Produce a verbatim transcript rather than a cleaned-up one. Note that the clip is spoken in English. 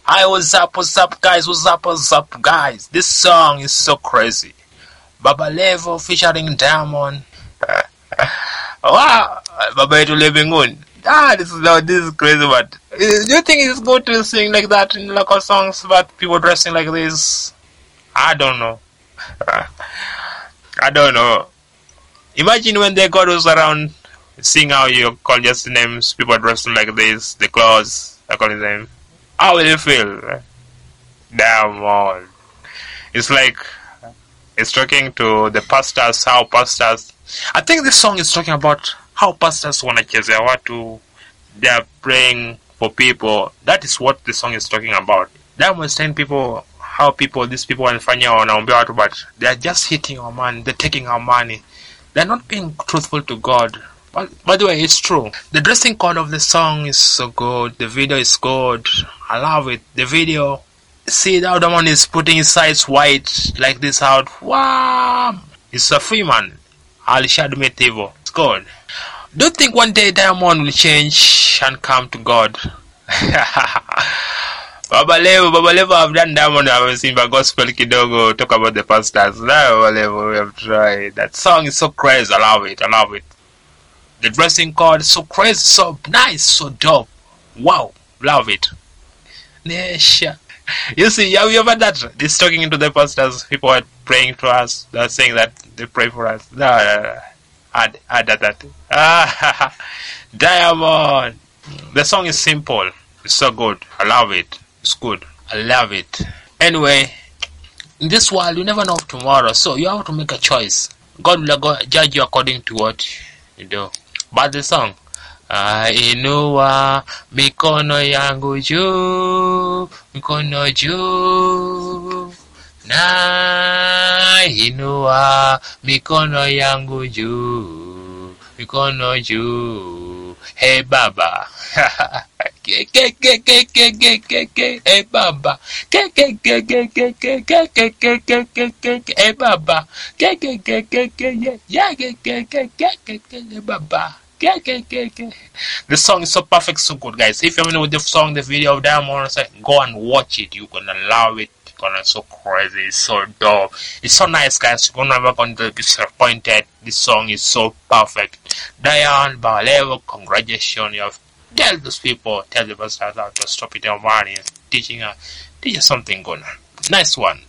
Hi, what's up, what's up, guys? What's up, what's up, guys? This song is so crazy. Baba Levo featuring Diamond. Wow, Baba Eto Levingun. Ah, this is no, this is crazy. But uh, do you think it's good to sing like that in local songs about people dressing like this? I don't know. I don't know. Imagine when the God was around, seeing how you call just names, people dressing like this, the clothes, I call them. How will you feel? Diamond. It's like it's talking to the pastors, how pastors. I think this song is talking about how pastors want to chase their watu. They are praying for people. That is what the song is talking about. Diamond is telling people how people, these people wanafanya wanaombea watu, but they are just hitting our money. They're taking our money. They're not being truthful to God. But by the way, it's true. The dressing code of the song is so good. The video is good. I love it. The video. See, the other one is putting his sides white like this out. Wow! It's a free man. I'll shadow me evil. It's good. Do you think one day Diamond will change and come to God? Baba Levo, Baba Levo, I've done Diamond, I haven't seen, but gospel kidogo, talk about the pastors. No, Baba Levo, we have tried. That song is so crazy. I love it. I love it. The dressing code is so crazy, so nice, so dope. Wow, love it. Nesha. You see, have you ever that? This talking into the pastors, people are praying to us, they're saying that they pray for us. No, no, no. Add, add that. Ah, Diamond. The song is simple. It's so good. I love it. It's good. I love it. Anyway, in this world, you never know tomorrow, so you have to make a choice. God will go judge you according to what you do. But the song, Inua mikono yangu juu, mikono juu, na inua mikono yangu juu, mikono juu, hey Baba, ke ke ke ke ke ke ke ke, hey Baba, ke ke ke ke ke ke ke ke ke ke ke ke, hey Baba, ke ke ke ke ke yeah yeah ke ke ke ke ke ke Baba. The song is so perfect, so good, guys. If you haven't know the song, the video of Diamond, go and watch it. You're gonna love it. You're gonna so crazy. It's so dope. It's so nice, guys. You're never gonna be disappointed. This song is so perfect. Diamond, Baba Levo, congratulations. You have tell those people, tell the pastors how to stop it. Their money, teaching her, teach us something good. Nice one.